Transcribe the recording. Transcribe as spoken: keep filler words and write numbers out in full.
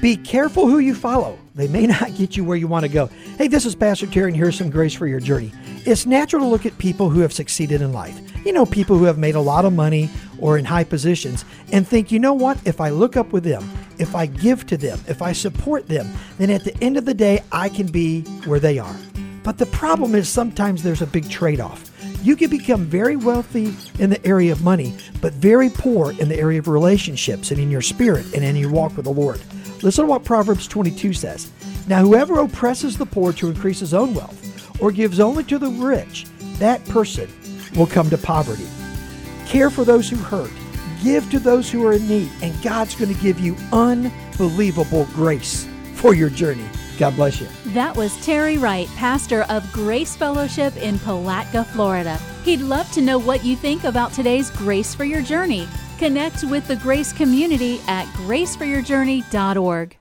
Be careful who you follow. They may not get you where you want to go. Hey, this is Pastor Terry, and here's some grace for your journey. It's natural to look at people who have succeeded in life. You know, people who have made a lot of money or in high positions and think, you know what, if I look up with them, if I give to them, if I support them, then at the end of the day, I can be where they are. But the problem is sometimes there's a big trade-off. You can become very wealthy in the area of money, but very poor in the area of relationships and in your spirit and in your walk with the Lord. Listen to what Proverbs twenty-two says. Now, whoever oppresses the poor to increase his own wealth or gives only to the rich, that person will come to poverty. Care for those who hurt. Give to those who are in need, and God's going to give you unbelievable grace for your journey. God bless you. That was Terry Wright, pastor of Grace Fellowship in Palatka, Florida. He'd love to know what you think about today's Grace for Your Journey. Connect with the Grace community at grace for your journey dot org.